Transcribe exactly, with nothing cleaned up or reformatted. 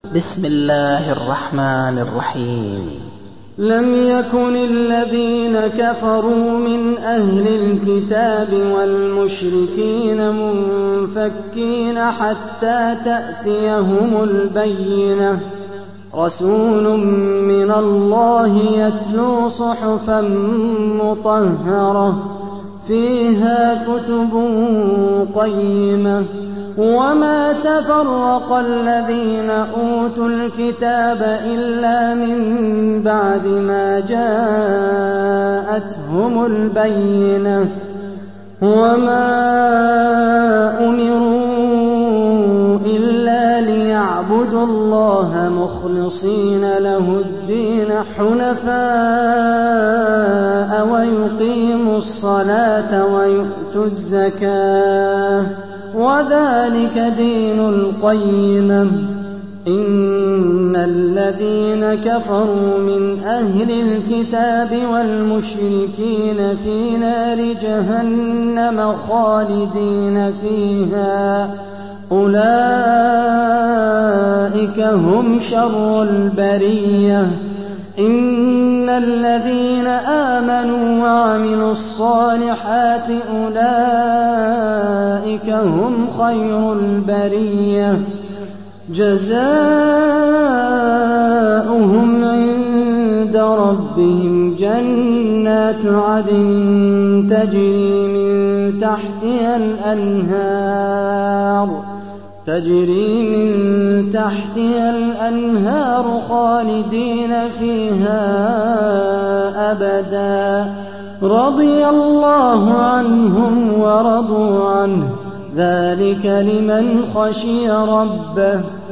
بسم الله الرحمن الرحيم. لم يكن الذين كفروا من أهل الكتاب والمشركين منفكين حتى تأتيهم البينة، رسول من الله يتلو صحفا مطهرة فيها كتب قيمة. وما تفرق الذين أوتوا الكتاب إلا من بعد ما جاءتهم البينة، وما أمروا إلا ليعبدوا الله مخلصين له الدين حنفاء ويقيموا الصلاة ويؤتوا الزكاة وذلك دين القيمة. إن الذين كفروا من أهل الكتاب والمشركين في نار جهنم خالدين فيها، أولئك هم شر البرية. إن الذين آمنوا وعملوا الصالحات أولئك هم خير البرية، جزاؤهم عند ربهم جنات عدن تجري من تحتها الأنهار تجري من تحتها الأنهار خالدين فيها أبدا، رضي الله عنهم ورضوا عنه، ذلك لمن خشي ربه.